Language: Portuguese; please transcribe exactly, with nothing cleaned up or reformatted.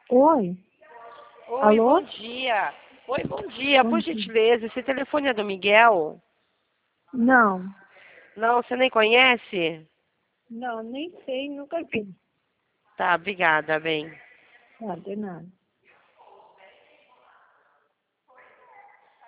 Oi. Oi, Alô? bom dia. Oi, bom dia. Bom Por dia. gentileza, esse telefone é do Miguel? Não. Não, você nem conhece? Não, nem sei, nunca vi. Tá, obrigada, bem. Ah, de nada.